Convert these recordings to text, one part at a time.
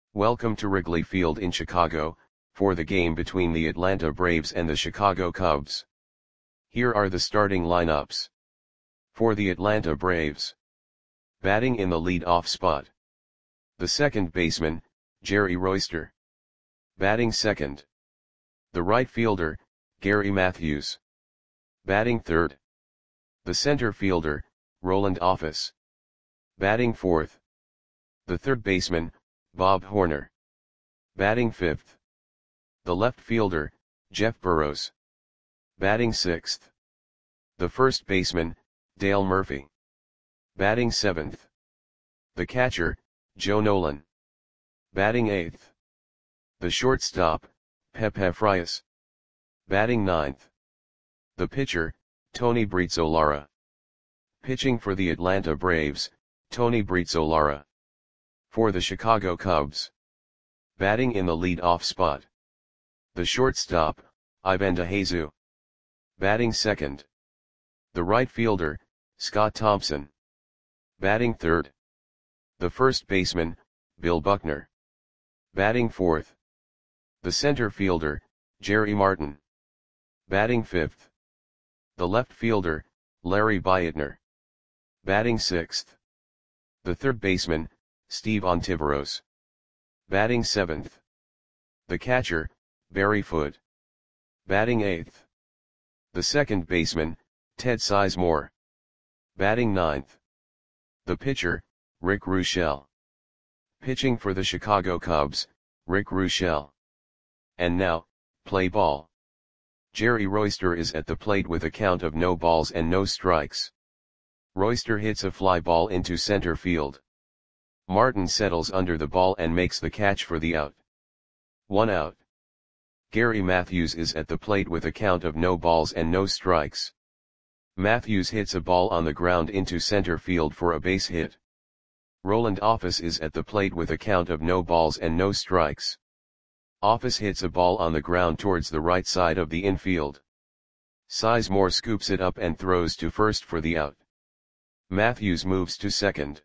Welcome to Wrigley Field in Chicago, for the game between the Atlanta Braves and the Chicago Cubs. Here are the starting lineups. For the Atlanta Braves. Batting in the lead-off spot. The second baseman, Jerry Royster. Batting second. The right fielder, Gary Matthews. Batting third. The center fielder, Roland Office. Batting fourth. The third baseman, Bob Horner. Batting fifth. The left fielder, Jeff Burroughs. Batting sixth. The first baseman, Dale Murphy. Batting seventh. The catcher, Joe Nolan. Batting eighth. The shortstop, Pepe Frias. Batting ninth. The pitcher, Tony Brizolara. Pitching for the Atlanta Braves, Tony Brizolara. For the Chicago Cubs. Batting in the lead-off spot. The shortstop, Ivan DeJesus. Batting second. The right fielder, Scott Thompson. Batting third. The first baseman, Bill Buckner. Batting fourth. The center fielder, Jerry Martin. Batting fifth. The left fielder, Larry Beitner. Batting sixth. The third baseman, Steve Ontiveros. Batting seventh. The catcher, Barry Foote. Batting eighth. The second baseman, Ted Sizemore. Batting ninth. The pitcher, Rick Ruschel. Pitching for the Chicago Cubs, Rick Ruschel. And now, play ball. Jerry Royster is at the plate with a count of no balls and no strikes. Royster hits a fly ball into center field. Martin settles under the ball and makes the catch for the out. 1 out. Gary Matthews is at the plate with a count of no balls and no strikes. Matthews hits a ball on the ground into center field for a base hit. Roland Office is at the plate with a count of no balls and no strikes. Office hits a ball on the ground towards the right side of the infield. Sizemore scoops it up and throws to first for the out. Matthews moves to second.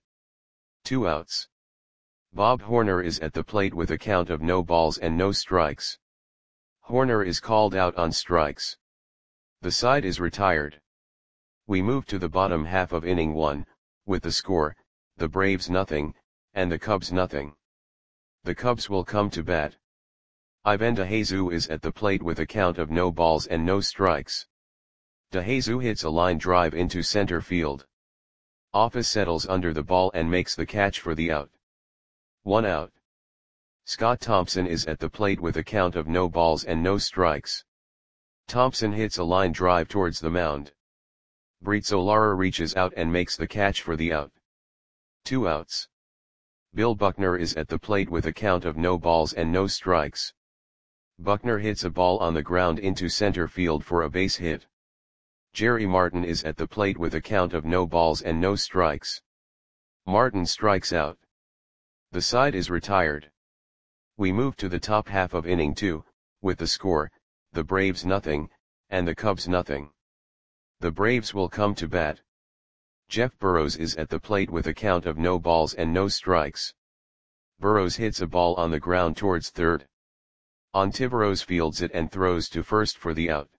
2 outs. Bob Horner is at the plate with a count of no balls and no strikes. Horner is called out on strikes. The side is retired. We move to the bottom half of inning 1, with the score, the Braves nothing, and the Cubs nothing. The Cubs will come to bat. Ivan DeJesus is at the plate with a count of no balls and no strikes. DeJesus hits a line drive into center field. Office settles under the ball and makes the catch for the out. 1 out. Scott Thompson is at the plate with a count of no balls and no strikes. Thompson hits a line drive towards the mound. Brizolara reaches out and makes the catch for the out. 2 outs. Bill Buckner is at the plate with a count of no balls and no strikes. Buckner hits a ball on the ground into center field for a base hit. Jerry Martin is at the plate with a count of no balls and no strikes. Martin strikes out. The side is retired. We move to the top half of inning 2, with the score, the Braves nothing, and the Cubs nothing. The Braves will come to bat. Jeff Burroughs is at the plate with a count of no balls and no strikes. Burroughs hits a ball on the ground towards third. Ontiveros fields it and throws to first for the out.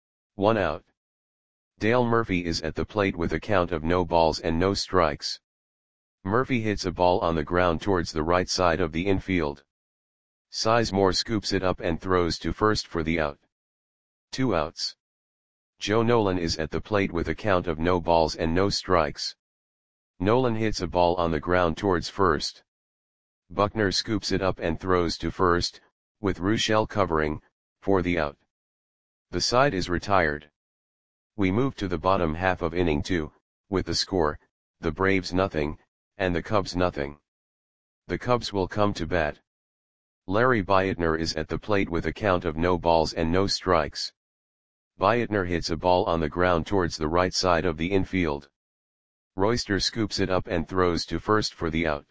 1 out. Dale Murphy is at the plate with a count of no balls and no strikes. Murphy hits a ball on the ground towards the right side of the infield. Sizemore scoops it up and throws to first for the out. 2 outs. Joe Nolan is at the plate with a count of no balls and no strikes. Nolan hits a ball on the ground towards first. Buckner scoops it up and throws to first, with Ruschel covering, for the out. The side is retired. We move to the bottom half of inning 2, with the score, the Braves nothing, and the Cubs nothing. The Cubs will come to bat. Larry Beitner is at the plate with a count of no balls and no strikes. Beitner hits a ball on the ground towards the right side of the infield. Royster scoops it up and throws to first for the out.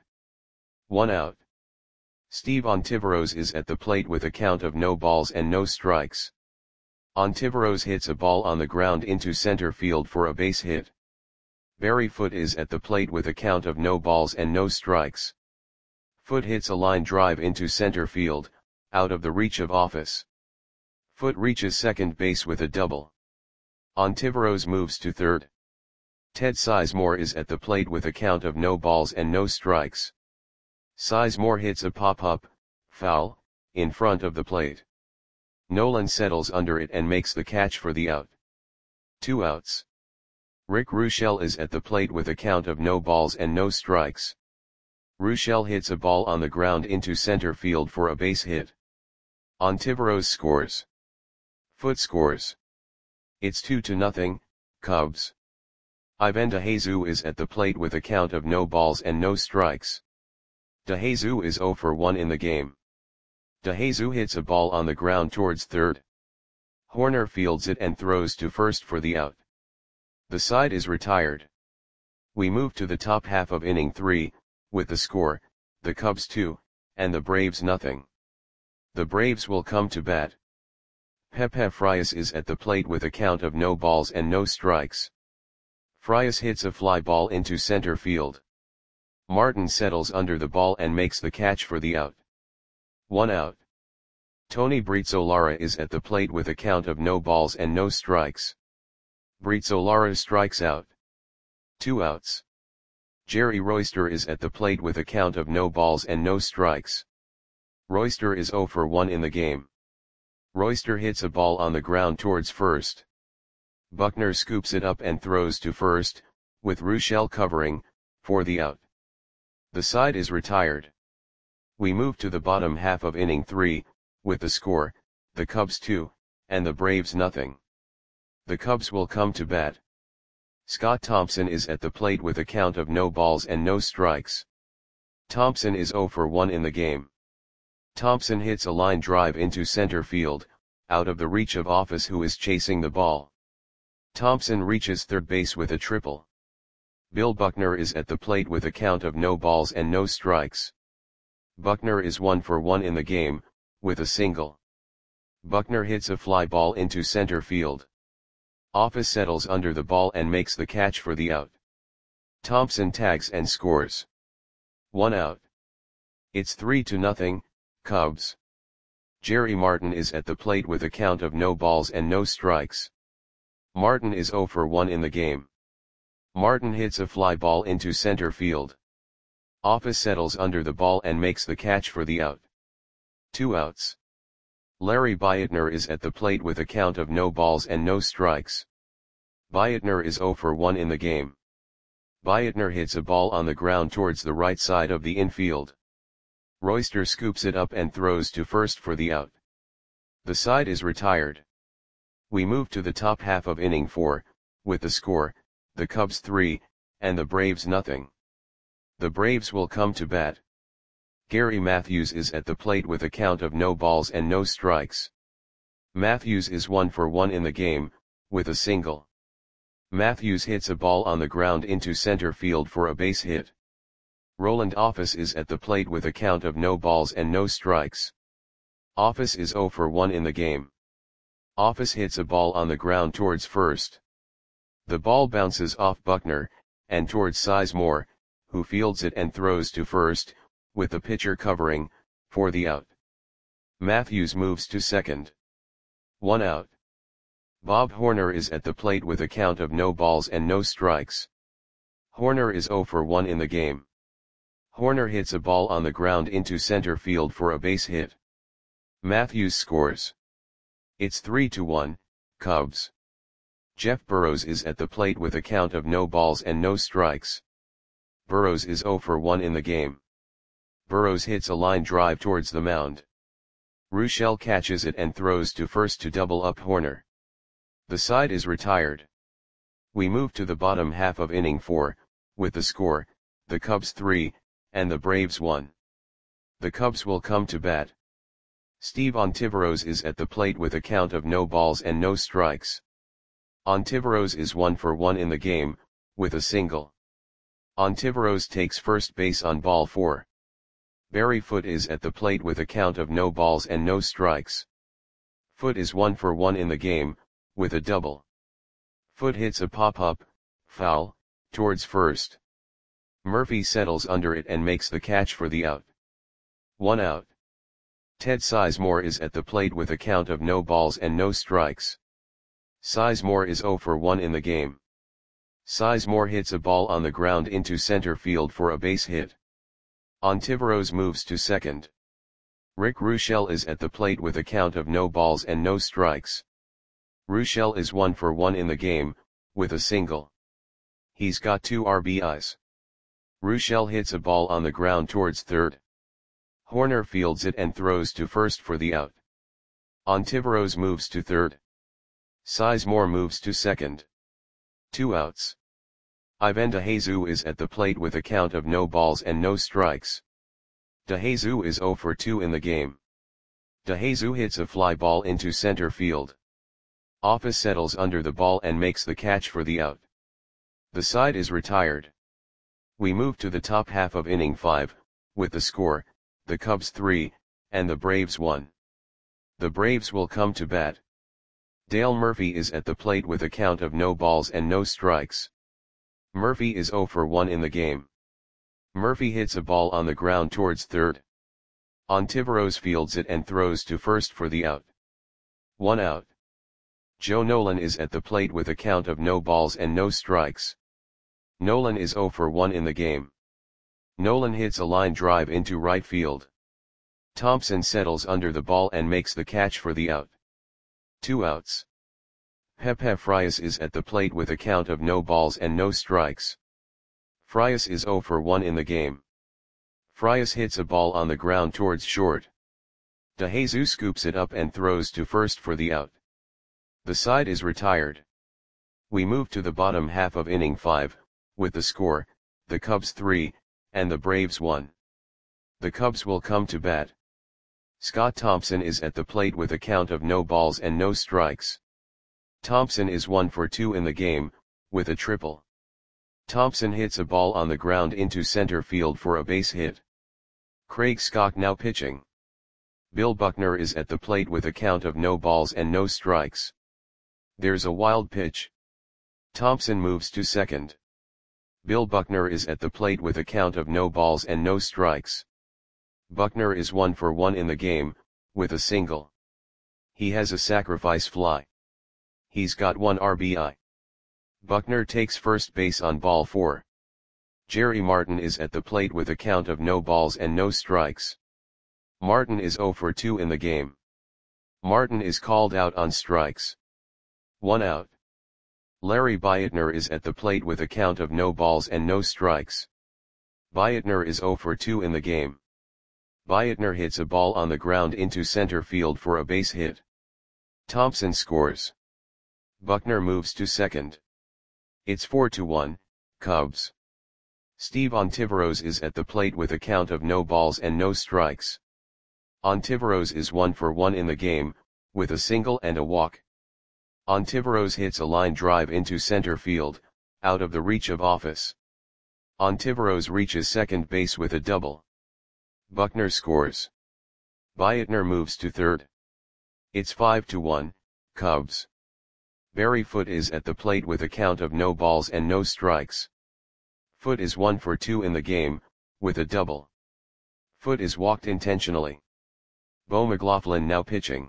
1 out. Steve Ontiveros is at the plate with a count of no balls and no strikes. Ontiveros hits a ball on the ground into center field for a base hit. Barry Foote is at the plate with a count of no balls and no strikes. Foot hits a line drive into center field, out of the reach of Office. Foot reaches second base with a double. Ontiveros moves to third. Ted Sizemore is at the plate with a count of no balls and no strikes. Sizemore hits a pop-up, foul, in front of the plate. Nolan settles under it and makes the catch for the out. 2 outs. Rick Ruschel is at the plate with a count of no balls and no strikes. Ruschel hits a ball on the ground into center field for a base hit. Ontiveros scores. Foot scores. It's 2-0, Cubs. Ivan DeJesus is at the plate with a count of no balls and no strikes. DeJesus is 0 for 1 in the game. DeJesus hits a ball on the ground towards third. Horner fields it and throws to first for the out. The side is retired. We move to the top half of inning 3, with the score, the Cubs 2, and the Braves nothing. The Braves will come to bat. Pepe Frias is at the plate with a count of no balls and no strikes. Frias hits a fly ball into center field. Martin settles under the ball and makes the catch for the out. 1 out. Tony Brizolara is at the plate with a count of no balls and no strikes. Brizolara strikes out. 2 outs. Jerry Royster is at the plate with a count of no balls and no strikes. Royster is 0 for 1 in the game. Royster hits a ball on the ground towards first. Buckner scoops it up and throws to first, with Ruschel covering, for the out. The side is retired. We move to the bottom half of inning 3, with the score, the Cubs 2, and the Braves nothing. The Cubs will come to bat. Scott Thompson is at the plate with a count of no balls and no strikes. Thompson is 0 for 1 in the game. Thompson hits a line drive into center field, out of the reach of Office who is chasing the ball. Thompson reaches third base with a triple. Bill Buckner is at the plate with a count of no balls and no strikes. Buckner is 1 for 1 in the game, with a single. Buckner hits a fly ball into center field. Office settles under the ball and makes the catch for the out. Thompson tags and scores. 1 out. It's 3-0, Cubs. Jerry Martin is at the plate with a count of no balls and no strikes. Martin is 0 for 1 in the game. Martin hits a fly ball into center field. Office settles under the ball and makes the catch for the out. 2 outs. Larry Bietner is at the plate with a count of no balls and no strikes. Bietner is 0 for 1 in the game. Bietner hits a ball on the ground towards the right side of the infield. Royster scoops it up and throws to first for the out. The side is retired. We move to the top half of inning 4, with the score, the Cubs 3, and the Braves nothing. The Braves will come to bat. Gary Matthews is at the plate with a count of no balls and no strikes. Matthews is 1 for 1 in the game, with a single. Matthews hits a ball on the ground into center field for a base hit. Roland Office is at the plate with a count of no balls and no strikes. Office is 0 for 1 in the game. Office hits a ball on the ground towards first. The ball bounces off Buckner, and towards Sizemore, who fields it and throws to first, with the pitcher covering, for the out. Matthews moves to second. 1 out. Bob Horner is at the plate with a count of no balls and no strikes. Horner is 0 for 1 in the game. Horner hits a ball on the ground into center field for a base hit. Matthews scores. It's 3-1, Cubs. Jeff Burrows is at the plate with a count of no balls and no strikes. Burrows is 0 for 1 in the game. Burrows hits a line drive towards the mound. Ruschel catches it and throws to first to double up Horner. The side is retired. We move to the bottom half of inning 4, with the score, the Cubs 3, and the Braves 1. The Cubs will come to bat. Steve Ontiveros is at the plate with a count of no balls and no strikes. Ontiveros is 1 for 1 in the game, with a single. Ontiveros takes first base on ball 4. Barry Foote is at the plate with a count of no balls and no strikes. Foote is 1 for 1 in the game, with a double. Foote hits a pop-up, foul, towards first. Murphy settles under it and makes the catch for the out. 1 out. Ted Sizemore is at the plate with a count of no balls and no strikes. Sizemore is 0 for 1 in the game. Sizemore hits a ball on the ground into center field for a base hit. Ontiveros moves to second. Rick Roushel is at the plate with a count of no balls and no strikes. Roushel is 1 for 1 in the game, with a single. He's got 2 RBIs. Roushel hits a ball on the ground towards third. Horner fields it and throws to first for the out. Ontiveros moves to third. Sizemore moves to second. 2 outs. Ivan DeJesus is at the plate with a count of no balls and no strikes. DeJesus is 0 for 2 in the game. DeJesus hits a fly ball into center field. Office settles under the ball and makes the catch for the out. The side is retired. We move to the top half of inning 5, with the score, the Cubs 3, and the Braves 1. The Braves will come to bat. Dale Murphy is at the plate with a count of no balls and no strikes. Murphy is 0 for 1 in the game. Murphy hits a ball on the ground towards third. Ontiveros fields it and throws to first for the out. 1 out. Joe Nolan is at the plate with a count of no balls and no strikes. Nolan is 0 for 1 in the game. Nolan hits a line drive into right field. Thompson settles under the ball and makes the catch for the out. 2 outs. Pepe Frias is at the plate with a count of no balls and no strikes. Frias is 0 for 1 in the game. Frias hits a ball on the ground towards short. DeJesus scoops it up and throws to first for the out. The side is retired. We move to the bottom half of inning 5, with the score, the Cubs 3, and the Braves 1. The Cubs will come to bat. Scott Thompson is at the plate with a count of no balls and no strikes. Thompson is 1 for 2 in the game, with a triple. Thompson hits a ball on the ground into center field for a base hit. Craig Scott now pitching. Bill Buckner is at the plate with a count of no balls and no strikes. There's a wild pitch. Thompson moves to second. Bill Buckner is at the plate with a count of no balls and no strikes. Buckner is 1 for 1 in the game, with a single. He has a sacrifice fly. He's got 1 RBI. Buckner takes first base on ball 4. Jerry Martin is at the plate with a count of no balls and no strikes. Martin is 0 for 2 in the game. Martin is called out on strikes. 1 out. Larry Bietner is at the plate with a count of no balls and no strikes. Bietner is 0 for 2 in the game. Bietner hits a ball on the ground into center field for a base hit. Thompson scores. Buckner moves to second. It's 4-1, Cubs. Steve Ontiveros is at the plate with a count of no balls and no strikes. Ontiveros is 1 for 1 in the game, with a single and a walk. Ontiveros hits a line drive into center field, out of the reach of Office. Ontiveros reaches second base with a double. Buckner scores. Bietner moves to third. It's 5-1, Cubs. Barry Foote is at the plate with a count of no balls and no strikes. Foote is 1 for 2 in the game, with a double. Foote is walked intentionally. Bo McLaughlin now pitching.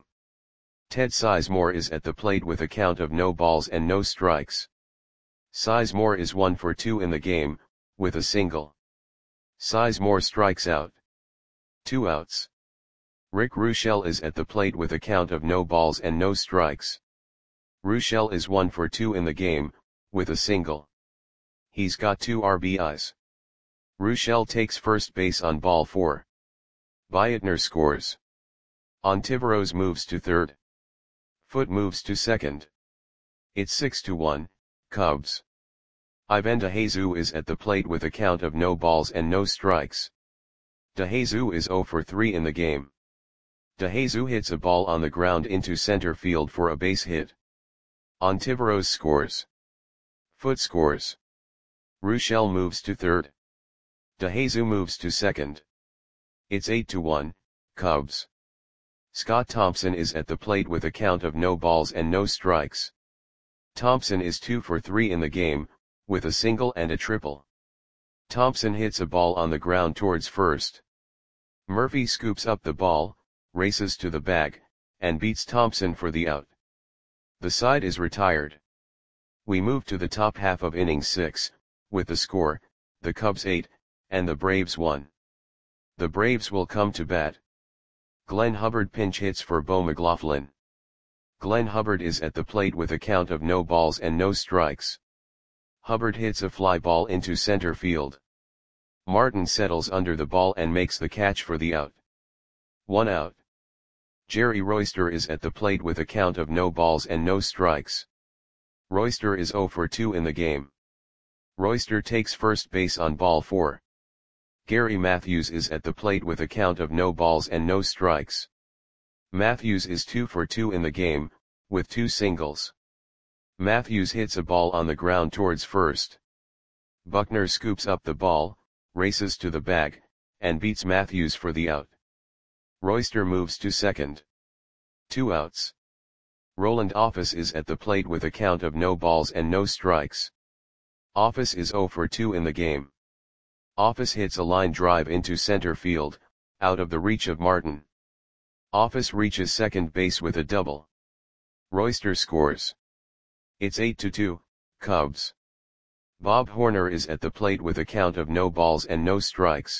Ted Sizemore is at the plate with a count of no balls and no strikes. Sizemore is 1 for 2 in the game, with a single. Sizemore strikes out. 2 outs. Rick Roushel is at the plate with a count of no balls and no strikes. Roushel is 1 for 2 in the game, with a single. He's got 2 RBIs. Roushel takes first base on ball 4. Bietner scores. Ontiveros moves to third. Foote moves to second. It's 6-1, Cubs. Ivan DeJesus is at the plate with a count of no balls and no strikes. DeJesus is 0 for 3 in the game. DeJesus hits a ball on the ground into center field for a base hit. Ontiveros scores. Foote scores. Roushel moves to third. DeJesus moves to second. It's 8-1, Cubs. Scott Thompson is at the plate with a count of no balls and no strikes. Thompson is 2 for 3 in the game, with a single and a triple. Thompson hits a ball on the ground towards first. Murphy scoops up the ball, races to the bag, and beats Thompson for the out. The side is retired. We move to the top half of inning 6, with the score, the Cubs 8, and the Braves 1. The Braves will come to bat. Glenn Hubbard pinch hits for Bo McLaughlin. Glenn Hubbard is at the plate with a count of no balls and no strikes. Hubbard hits a fly ball into center field. Martin settles under the ball and makes the catch for the out. 1 out. Jerry Royster is at the plate with a count of no balls and no strikes. Royster is 0 for 2 in the game. Royster takes first base on ball 4. Gary Matthews is at the plate with a count of no balls and no strikes. Matthews is 2 for 2 in the game, with 2 singles. Matthews hits a ball on the ground towards first. Buckner scoops up the ball, races to the bag, and beats Matthews for the out. Royster moves to second. 2 outs. Roland Office is at the plate with a count of no balls and no strikes. Office is 0 for 2 in the game. Office hits a line drive into center field, out of the reach of Martin. Office reaches second base with a double. Royster scores. It's 8-2, Cubs. Bob Horner is at the plate with a count of no balls and no strikes.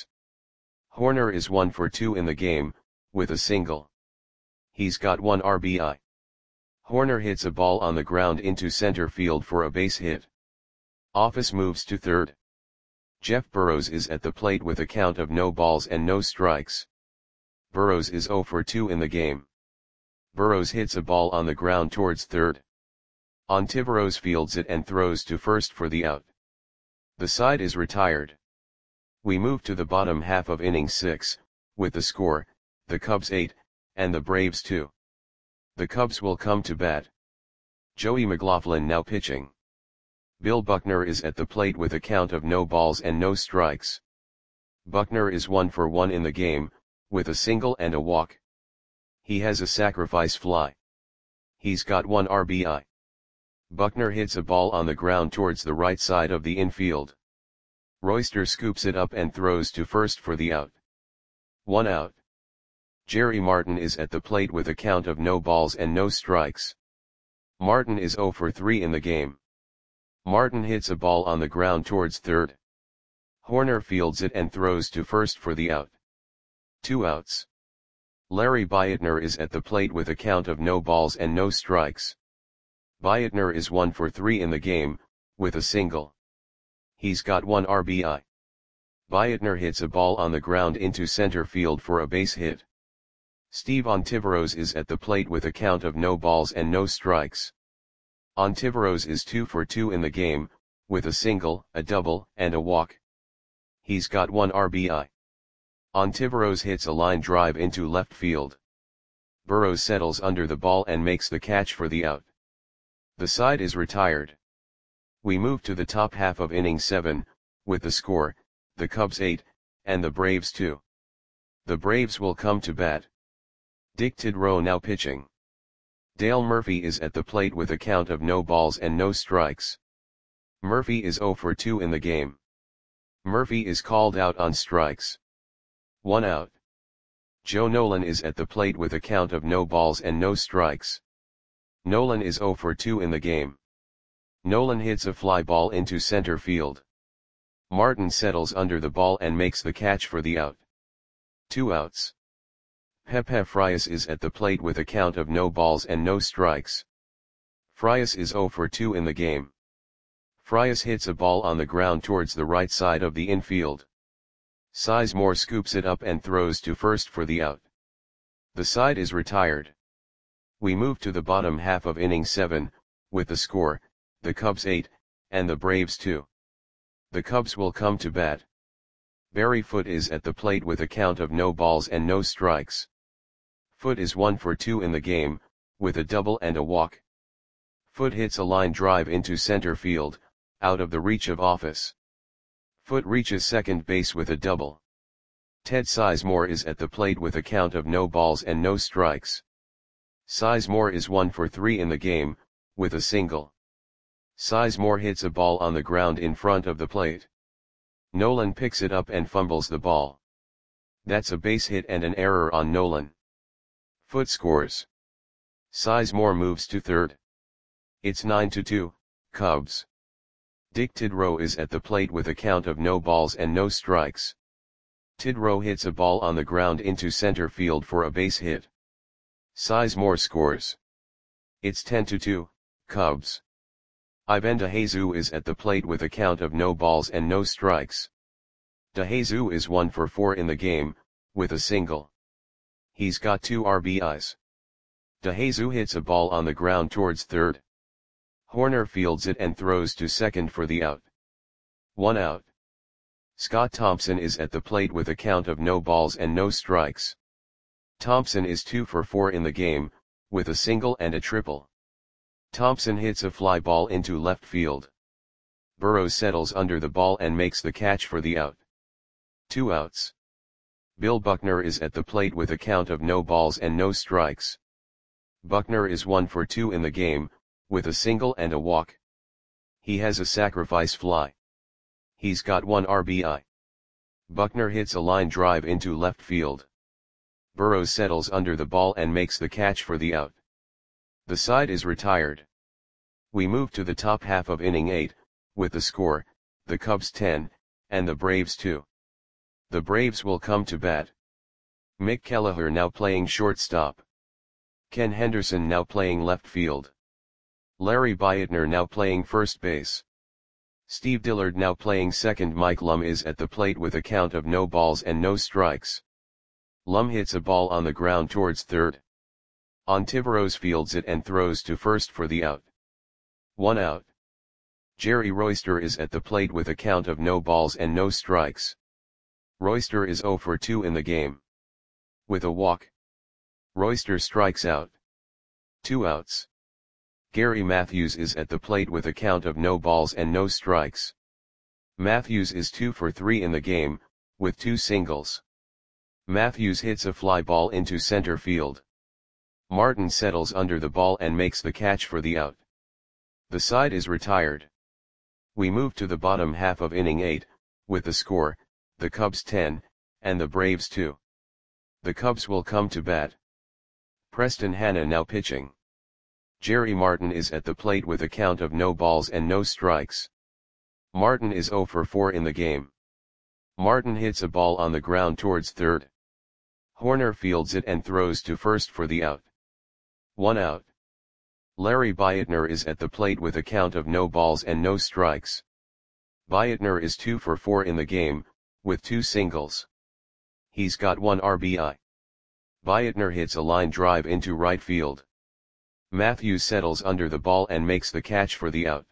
Horner is 1 for 2 in the game, with a single. He's got 1 RBI. Horner hits a ball on the ground into center field for a base hit. Office moves to third. Jeff Burrows is at the plate with a count of no balls and no strikes. Burrows is 0 for 2 in the game. Burrows hits a ball on the ground towards third. Ontiveros fields it and throws to first for the out. The side is retired. We move to the bottom half of inning 6, with the score, the Cubs 8, and the Braves 2. The Cubs will come to bat. Joey McLaughlin now pitching. Bill Buckner is at the plate with a count of no balls and no strikes. Buckner is 1 for 1 in the game, with a single and a walk. He has a sacrifice fly. He's got 1 RBI. Buckner hits a ball on the ground towards the right side of the infield. Royster scoops it up and throws to first for the out. 1 out. Jerry Martin is at the plate with a count of no balls and no strikes. Martin is 0 for 3 in the game. Martin hits a ball on the ground towards third. Horner fields it and throws to first for the out. 2 outs. Larry Bietner is at the plate with a count of no balls and no strikes. Bietner is 1 for 3 in the game, with a single. He's got 1 RBI. Bietner hits a ball on the ground into center field for a base hit. Steve Ontiveros is at the plate with a count of no balls and no strikes. Ontiveros is 2 for 2 in the game, with a single, a double, and a walk. He's got 1 RBI. Ontiveros hits a line drive into left field. Burrows settles under the ball and makes the catch for the out. The side is retired. We move to the top half of inning 7, with the score, the Cubs 8, and the Braves 2. The Braves will come to bat. Dick Tidrow now pitching. Dale Murphy is at the plate with a count of no balls and no strikes. Murphy is 0 for 2 in the game. Murphy is called out on strikes. 1 out. Joe Nolan is at the plate with a count of no balls and no strikes. Nolan is 0 for 2 in the game. Nolan hits a fly ball into center field. Martin settles under the ball and makes the catch for the out. 2 outs. Pepe Frias is at the plate with a count of no balls and no strikes. Frias is 0 for 2 in the game. Frias hits a ball on the ground towards the right side of the infield. Sizemore scoops it up and throws to first for the out. The side is retired. We move to the bottom half of inning 7, with the score, the Cubs 8, and the Braves 2. The Cubs will come to bat. Barry Foote is at the plate with a count of no balls and no strikes. Foote is 1 for 2 in the game, with a double and a walk. Foote hits a line drive into center field, out of the reach of Office. Foote reaches second base with a double. Ted Sizemore is at the plate with a count of no balls and no strikes. Sizemore is 1 for 3 in the game, with a single. Sizemore hits a ball on the ground in front of the plate. Nolan picks it up and fumbles the ball. That's a base hit and an error on Nolan. Foot scores. Sizemore moves to third. It's 9-2, Cubs. Dick Tidrow is at the plate with a count of no balls and no strikes. Tidrow hits a ball on the ground into center field for a base hit. Sizemore scores. It's 10-2, Cubs. Ivan DeJesus is at the plate with a count of no balls and no strikes. DeJesus is 1 for 4 in the game, with a single. He's got 2 RBIs. DeJesus hits a ball on the ground towards third. Horner fields it and throws to second for the out. 1 out. Scott Thompson is at the plate with a count of no balls and no strikes. Thompson is 2 for 4 in the game, with a single and a triple. Thompson hits a fly ball into left field. Burrows settles under the ball and makes the catch for the out. 2 outs. Bill Buckner is at the plate with a count of no balls and no strikes. Buckner is 1 for 2 in the game, with a single and a walk. He has a sacrifice fly. He's got 1 RBI. Buckner hits a line drive into left field. Burrows settles under the ball and makes the catch for the out. The side is retired. We move to the top half of inning 8, with the score, the Cubs 10, and the Braves 2. The Braves will come to bat. Mick Kelleher now playing shortstop. Ken Henderson now playing left field. Larry Beitner now playing first base. Steve Dillard now playing second. Mike Lum is at the plate with a count of no balls and no strikes. Lum hits a ball on the ground towards third. Ontiveros fields it and throws to first for the out. 1 out. Jerry Royster is at the plate with a count of no balls and no strikes. Royster is 0 for 2 in the game. With a walk. Royster strikes out. 2 outs. Gary Matthews is at the plate with a count of no balls and no strikes. Matthews is 2 for 3 in the game, with 2 singles. Matthews hits a fly ball into center field. Martin settles under the ball and makes the catch for the out. The side is retired. We move to the bottom half of inning 8, with the score, the Cubs 10, and the Braves 2. The Cubs will come to bat. Preston Hanna now pitching. Jerry Martin is at the plate with a count of no balls and no strikes. Martin is 0 for 4 in the game. Martin hits a ball on the ground towards third. Horner fields it and throws to first for the out. 1 out. Larry Beitner is at the plate with a count of no balls and no strikes. Beitner is 2 for 4 in the game, with 2 singles. He's got 1 RBI. Beitner hits a line drive into right field. Matthews settles under the ball and makes the catch for the out.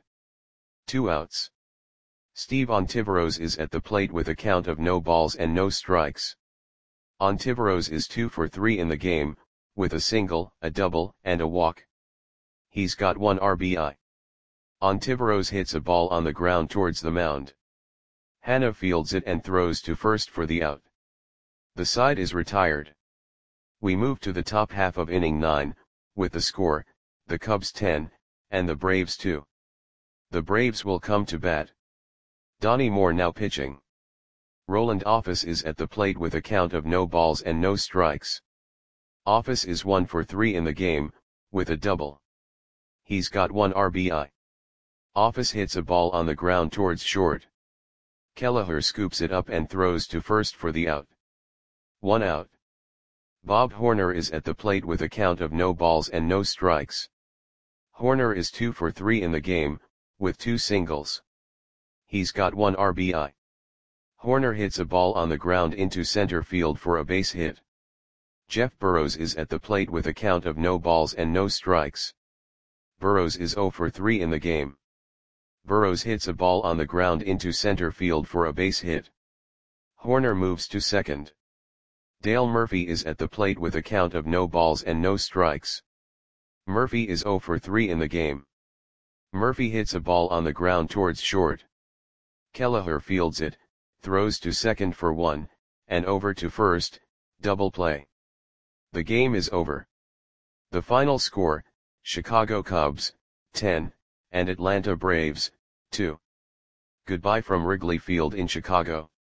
2 outs. Steve Ontiveros is at the plate with a count of no balls and no strikes. Ontiveros is 2 for 3 in the game, with a single, a double, and a walk. He's got 1 RBI. Ontiveros hits a ball on the ground towards the mound. Hanna fields it and throws to first for the out. The side is retired. We move to the top half of inning 9, with the score, the Cubs 10, and the Braves 2. The Braves will come to bat. Donnie Moore now pitching. Roland Office is at the plate with a count of no balls and no strikes. Office is 1 for 3 in the game, with a double. He's got 1 RBI. Office hits a ball on the ground towards short. Kelleher scoops it up and throws to first for the out. 1 out. Bob Horner is at the plate with a count of no balls and no strikes. Horner is 2 for 3 in the game, with 2 singles. He's got 1 RBI. Horner hits a ball on the ground into center field for a base hit. Jeff Burrows is at the plate with a count of no balls and no strikes. Burrows is 0 for 3 in the game. Burrows hits a ball on the ground into center field for a base hit. Horner moves to second. Dale Murphy is at the plate with a count of no balls and no strikes. Murphy is 0 for 3 in the game. Murphy hits a ball on the ground towards short. Kelleher fields it, throws to second for 1, and over to first, double play. The game is over. The final score, Chicago Cubs, 10, and Atlanta Braves, 2. Goodbye from Wrigley Field in Chicago.